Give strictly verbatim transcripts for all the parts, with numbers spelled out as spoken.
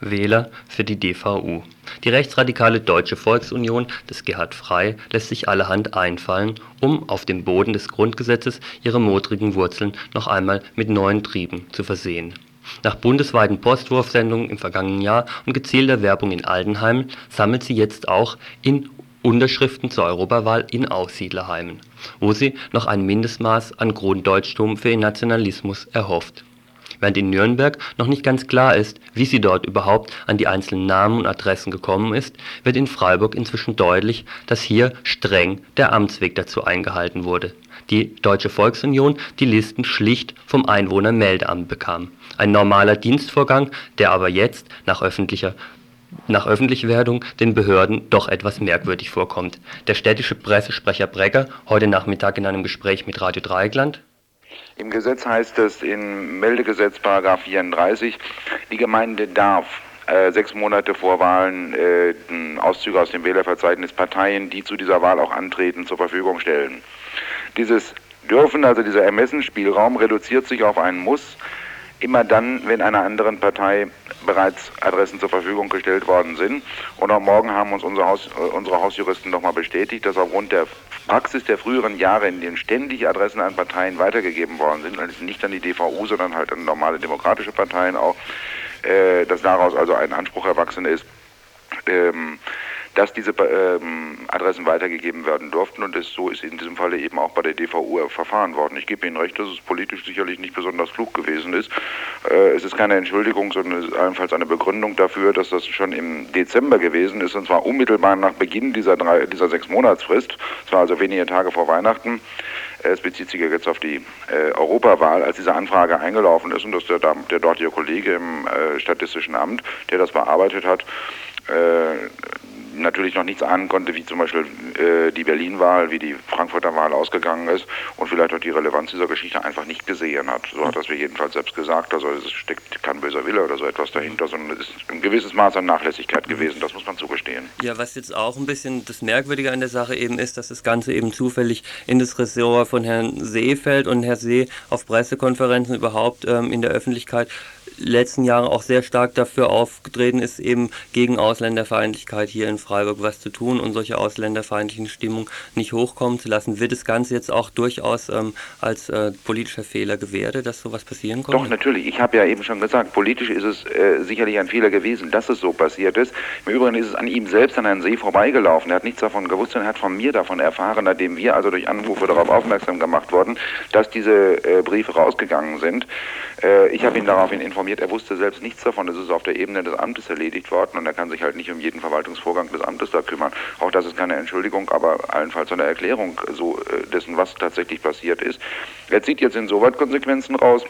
Wähler für die D V U. Die rechtsradikale Deutsche Volksunion des Gerhard Frey lässt sich allerhand einfallen, um auf dem Boden des Grundgesetzes ihre modrigen Wurzeln noch einmal mit neuen Trieben zu versehen. Nach bundesweiten Postwurfsendungen im vergangenen Jahr und gezielter Werbung in Altenheimen sammelt sie jetzt auch in Unterschriften zur Europawahl in Aussiedlerheimen, wo sie noch ein Mindestmaß an Grunddeutschtum für ihren Nationalismus erhofft. Während in Nürnberg noch nicht ganz klar ist, wie sie dort überhaupt an die einzelnen Namen und Adressen gekommen ist, wird in Freiburg inzwischen deutlich, dass hier streng der Amtsweg dazu eingehalten wurde. Die Deutsche Volksunion die Listen schlicht vom Einwohnermeldeamt bekam. Ein normaler Dienstvorgang, der aber jetzt nach öffentlicher nach Öffentlichwerdung den Behörden doch etwas merkwürdig vorkommt. Der städtische Pressesprecher Bregger heute Nachmittag in einem Gespräch mit Radio Dreieckland: Im Gesetz heißt es im Meldegesetz Paragraph vierunddreißig, die Gemeinde darf äh, sechs Monate vor Wahlen äh, Auszüge aus dem Wählerverzeichnis Parteien, die zu dieser Wahl auch antreten, zur Verfügung stellen. Dieses Dürfen, also dieser Ermessensspielraum, reduziert sich auf einen Muss, immer dann, wenn einer anderen Partei bereits Adressen zur Verfügung gestellt worden sind. Und auch morgen haben uns unsere, Haus, unsere Hausjuristen nochmal bestätigt, dass aufgrund der Praxis der früheren Jahre, in denen ständig Adressen an Parteien weitergegeben worden sind, also nicht an die D V U, sondern halt an normale demokratische Parteien auch, äh, dass daraus also ein Anspruch erwachsen ist, ähm, dass diese ähm, Adressen weitergegeben werden durften, und es, so ist in diesem Falle eben auch bei der D V U verfahren worden. Ich gebe Ihnen recht, dass es politisch sicherlich nicht besonders klug gewesen ist. Äh, es ist keine Entschuldigung, sondern es ist allenfalls eine Begründung dafür, dass das schon im Dezember gewesen ist, und zwar unmittelbar nach Beginn dieser, drei, dieser sechs Monatsfrist. Es war also wenige Tage vor Weihnachten. Es bezieht sich ja jetzt auf die äh, Europawahl, als diese Anfrage eingelaufen ist, und dass der, der dortige Kollege im äh, Statistischen Amt, der das bearbeitet hat, äh, natürlich noch nichts ahnen konnte, wie zum Beispiel äh, die Berlin-Wahl, wie die Frankfurter Wahl ausgegangen ist, und vielleicht auch die Relevanz dieser Geschichte einfach nicht gesehen hat. So hat das mir jedenfalls selbst gesagt. Also es steckt kein böser Wille oder so etwas dahinter, sondern es ist ein gewisses Maß an Nachlässigkeit gewesen, das muss man zugestehen. Ja, was jetzt auch ein bisschen das Merkwürdige an der Sache eben ist, dass das Ganze eben zufällig in das Ressort von Herrn See fällt und Herr See auf Pressekonferenzen überhaupt ähm, in der Öffentlichkeit letzten Jahren auch sehr stark dafür aufgetreten ist, eben gegen Ausländerfeindlichkeit hier in Freiburg was zu tun und solche ausländerfeindlichen Stimmung nicht hochkommen zu lassen. Wird das Ganze jetzt auch durchaus ähm, als äh, politischer Fehler gewertet, dass sowas passieren konnte? Doch, natürlich. Ich habe ja eben schon gesagt, politisch ist es äh, sicherlich ein Fehler gewesen, dass es so passiert ist. Im Übrigen ist es an ihm selbst, an Herrn See, vorbeigelaufen. Er hat nichts davon gewusst und er hat von mir davon erfahren, nachdem wir also durch Anrufe darauf aufmerksam gemacht wurden, dass diese äh, Briefe rausgegangen sind. Äh, ich habe ihn daraufhin informiert, er wusste selbst nichts davon. Es ist auf der Ebene des Amtes erledigt worden, und er kann sich halt nicht um jeden Verwaltungsvorgang des Amtes da kümmern. Auch das ist keine Entschuldigung, aber allenfalls eine Erklärung so äh, dessen, was tatsächlich passiert ist. Er zieht jetzt insoweit Konsequenzen raus.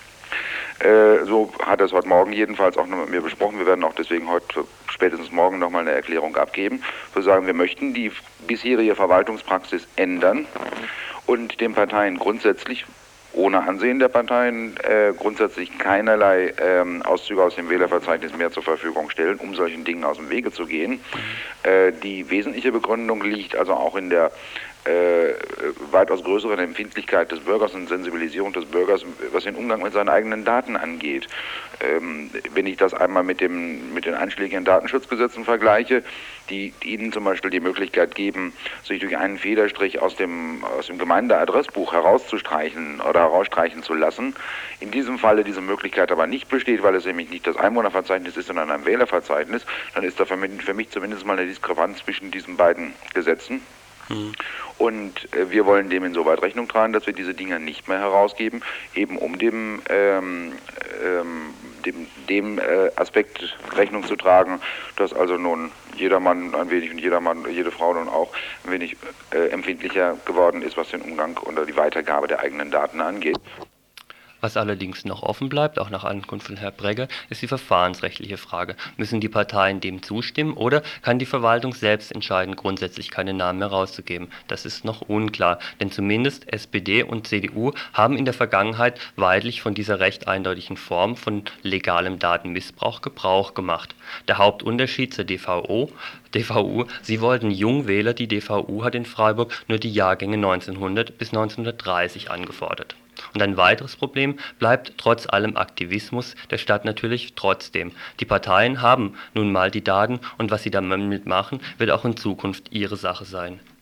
Äh, so hat er es heute Morgen jedenfalls auch noch mit mir besprochen. Wir werden auch deswegen heute spätestens morgen nochmal eine Erklärung abgeben. Wir sagen, wir möchten die bisherige Verwaltungspraxis ändern und den Parteien grundsätzlich, ohne Ansehen der Parteien, äh, grundsätzlich keinerlei ähm, Auszüge aus dem Wählerverzeichnis mehr zur Verfügung stellen, um solchen Dingen aus dem Wege zu gehen. Äh, die wesentliche Begründung liegt also auch in der äh, weitaus größeren Empfindlichkeit des Bürgers und Sensibilisierung des Bürgers, was den Umgang mit seinen eigenen Daten angeht. Ähm, wenn ich das einmal mit dem mit den einschlägigen Datenschutzgesetzen vergleiche, die, die Ihnen zum Beispiel die Möglichkeit geben, sich durch einen Federstrich aus dem aus dem Gemeindeadressbuch herauszustreichen oder herausstreichen zu lassen. In diesem Falle diese Möglichkeit aber nicht besteht, weil es nämlich nicht das Einwohnerverzeichnis ist, sondern ein Wählerverzeichnis, dann ist da für mich, für mich zumindest mal eine Diskrepanz zwischen diesen beiden Gesetzen. Mhm. Und äh, wir wollen dem insoweit Rechnung tragen, dass wir diese Dinger nicht mehr herausgeben, eben um dem, ähm, ähm, dem, dem äh, Aspekt Rechnung zu tragen, dass also nun jedermann ein wenig und jedermann, jede Frau nun auch ein wenig äh, empfindlicher geworden ist, was den Umgang oder die Weitergabe der eigenen Daten angeht. Was allerdings noch offen bleibt, auch nach Ankunft von Herrn Bregger, ist die verfahrensrechtliche Frage. Müssen die Parteien dem zustimmen oder kann die Verwaltung selbst entscheiden, grundsätzlich keine Namen mehr rauszugeben? Das ist noch unklar, denn zumindest S P D und C D U haben in der Vergangenheit weidlich von dieser recht eindeutigen Form von legalem Datenmissbrauch Gebrauch gemacht. Der Hauptunterschied zur D V U, D V U, sie wollten Jungwähler, die D V U hat in Freiburg nur die Jahrgänge neunzehnhundert bis neunzehnhundertdreißig angefordert. Und ein weiteres Problem bleibt trotz allem Aktivismus der Stadt natürlich trotzdem. Die Parteien haben nun mal die Daten und was sie damit machen, wird auch in Zukunft ihre Sache sein.